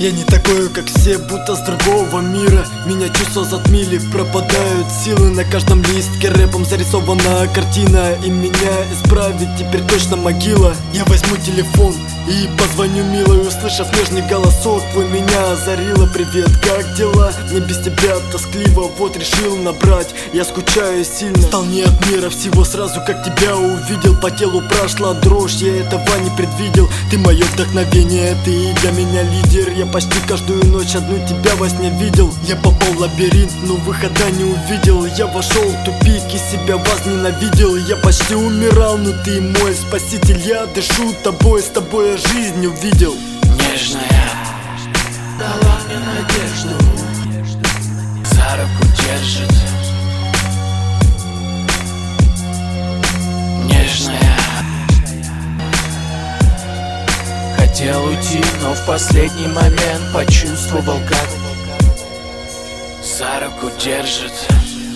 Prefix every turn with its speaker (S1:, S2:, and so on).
S1: Я не такой, как все, будто с другого мира. Меня чувства затмили, пропадают силы. На каждом листке рэпом зарисована картина, и меня исправить теперь точно могила. Я возьму телефон и позвоню милой, услышав нежный голосок твой, меня озарило. Привет, как дела? Мне без тебя тоскливо, вот решил набрать. Я скучаю сильно, стал не от мира всего сразу, как тебя увидел. По телу прошла дрожь, я этого не предвидел. Ты мое вдохновение, ты для меня лидер. Я почти каждую ночь одну тебя во сне видел. Я попал в лабиринт, но выхода не увидел. Я вошел в тупик и себя возненавидел. Я почти умирал, но ты мой спаситель. Я дышу тобой, с тобой я жизнь увидел.
S2: Нежная дала мне надежду, за руку держит. Нежная хотел уйти, но в последний момент почувствовал, как за руку держит.